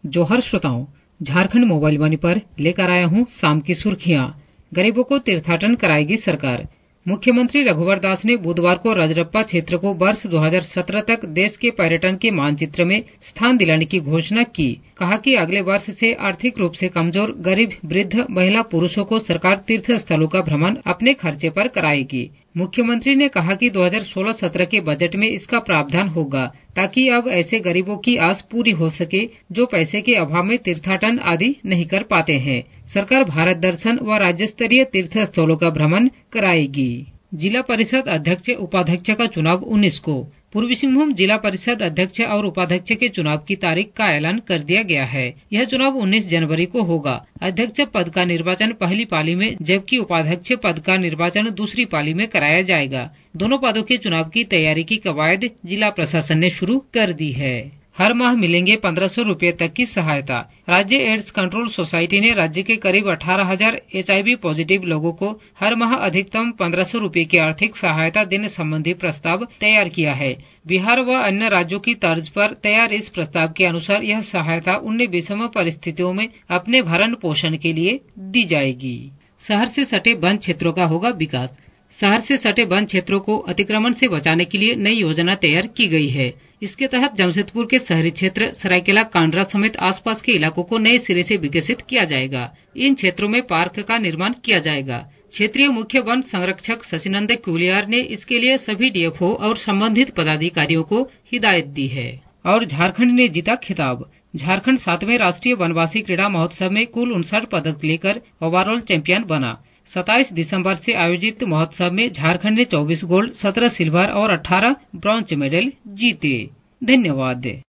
जोहर श्रोताओं, झारखंड मोबाइल वाणी पर लेकर आया हूं शाम की सुर्खियां। गरीबों को तीर्थाटन कराएगी सरकार। मुख्यमंत्री रघुवर दास ने बुधवार को रजरप्पा क्षेत्र को वर्ष 2017 तक देश के पर्यटन के मानचित्र में स्थान दिलाने की घोषणा की। कहा कि अगले वर्ष से आर्थिक रूप से कमजोर, गरीब, वृद्ध, महिला, पुरुषों को सरकार तीर्थ स्थलों का भ्रमण अपने खर्चे पर कराएगी। मुख्यमंत्री ने कहा कि 2016-17 के बजट में इसका प्रावधान होगा ताकि अब ऐसे गरीबों की आस पूरी हो सके जो पैसे के अभाव में तीर्थाटन आदि नहीं कर पाते हैं। सरकार भारत दर्शन व राज्य स्तरीय तीर्थ स्थलों का भ्रमण कराएगी। जिला परिषद अध्यक्ष उपाध्यक्ष का चुनाव 19 को। पूर्वी सिंहभूम जिला परिषद अध्यक्ष और उपाध्यक्ष के चुनाव की तारीख का ऐलान कर दिया गया है। यह चुनाव 19 जनवरी को होगा। अध्यक्ष पद का निर्वाचन पहली पाली में जबकि उपाध्यक्ष पद का निर्वाचन दूसरी पाली में कराया जाएगा। दोनों पदों के चुनाव की तैयारी की कवायद जिला प्रशासन ने शुरू कर दी है। हर माह मिलेंगे 1500 रूपये तक की सहायता। राज्य एड्स कंट्रोल सोसाइटी ने राज्य के करीब 18,000 HIV पॉजिटिव लोगों को हर माह अधिकतम 1500 रूपये की आर्थिक सहायता देने संबंधी प्रस्ताव तैयार किया है। बिहार व अन्य राज्यों की तर्ज पर तैयार इस प्रस्ताव के अनुसार यह सहायता उन्हें विषम परिस्थितियों में अपने भरण पोषण के लिए दी जाएगी। शहर से सटे वन क्षेत्रों का होगा विकास। शहर से सटे वन क्षेत्रों को अतिक्रमण से बचाने के लिए नई योजना तैयार की गई है। इसके तहत जमशेदपुर के शहरी क्षेत्र सरायकेला, कांडरा समेत आसपास के इलाकों को नए सिरे से विकसित किया जाएगा। इन क्षेत्रों में पार्क का निर्माण किया जाएगा। क्षेत्रीय मुख्य वन संरक्षक शशिनंद कुलियार ने इसके लिए सभी DFO और संबंधित पदाधिकारियों को हिदायत दी है। और झारखंड ने जीता खिताब। झारखंड 7वें राष्ट्रीय वनवासी क्रीड़ा महोत्सव में कुल 59 पदक लेकर ओवरऑल चैंपियन बना। 27 दिसंबर से आयोजित महोत्सव में झारखंड ने 24 गोल्ड, 17 सिल्वर और 18 ब्रॉन्ज मेडल जीते। धन्यवाद।